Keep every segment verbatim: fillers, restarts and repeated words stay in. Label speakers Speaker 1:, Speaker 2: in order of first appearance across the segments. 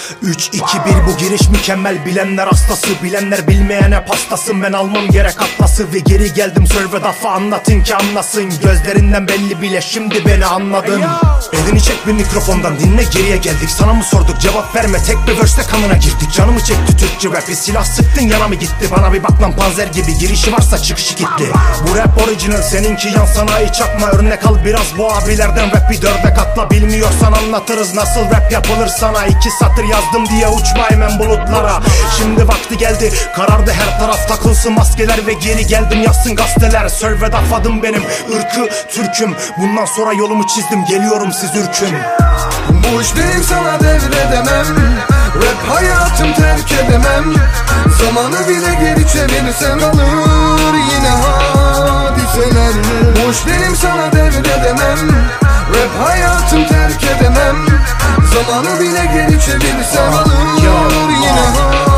Speaker 1: Üç iki bir bu giriş mükemmel, bilenler hastası, bilenler bilmeyene pastasın. Ben almam gerek atlası ve geri geldim server dafa anlatın ki anlasın. Gözlerinden belli bile şimdi beni anladın. Elini çek bir mikrofondan dinle, geriye geldik. Sana mı sorduk cevap verme, tek bir verse'te kanına girdik. Canımı çekti Türkçe rap, bir silah sıktın yana mı gitti? Bana bir bak lan panzer gibi, girişi varsa çıkışı gitti. Bu rap original, seninki yan sanayi çakma. Örnek al biraz bu abilerden, rap bir dörde katla. Bilmiyorsan anlatırız nasıl rap yapılır sana. İki satır yazdım diye uçma hemen bulutlara. Şimdi vakti geldi, karardı her taraf, takılsın maskeler ve geri geldim yazsın gazeteler. Servet afadım benim, ırkı Türk'üm. Bundan sonra yolumu çizdim, geliyorum siz ürkün.
Speaker 2: Bu iş benim, sana devredemem. Rap hayatım, terk edemem. Zamanı bile geri çevirsem alır yine hadiseler. Bu iş benim, sana devredemem. Rap hayatım, terk edemem. Zamanı bile geri çevirsem alır yine hadiseler.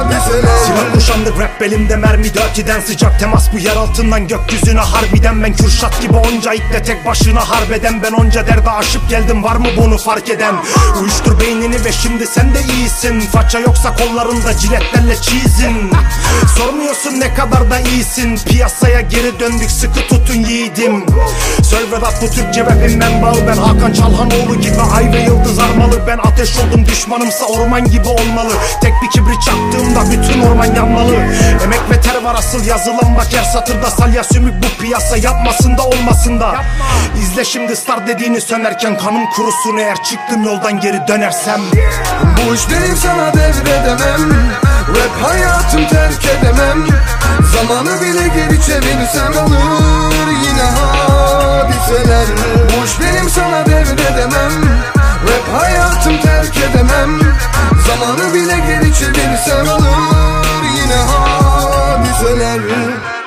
Speaker 1: Silah kuşandık, rap belimde mermi, dörtiden sıcak temas bu yer altından gökyüzüne. Harbiden ben Kürşat gibi onca itle tek başına harbeden. Ben onca derde aşıp geldim, var mı bunu fark eden? Uyuştur beynini ve şimdi sen de iyisin. Faça yoksa kollarında ciletlerle çizin. Sormuyorsun ne kadar da iyisin. Piyasaya geri döndük, sıkı tutun yiğidim. Servedat bu Türkçe rapin menbaı. Ben Hakan Çalhanoğlu gibi ay ve yıldız armalı. Ben ateş oldum, düşmanımsa orman gibi olmalı. Tek bir kibrit çaktığımda bütün orman yanmalı. Emek ve ter var asıl yazılan, bak her satırda. Salya sümük bu piyasa, yapmasın da olmasın da. İzle şimdi star dediğini sönerken, kanım kurusun eğer çıktım yoldan geri dönersem.
Speaker 2: Bu iş benim, sana devredemem. Rap hayatım, terk edemem. Zamanı bile geri çevirsem alır yine hadiseler. Bu iş benim, sana devredemem. Rap hayatım, terk edemem. Zamanı bile geri çevirsem alır yine hadiseler.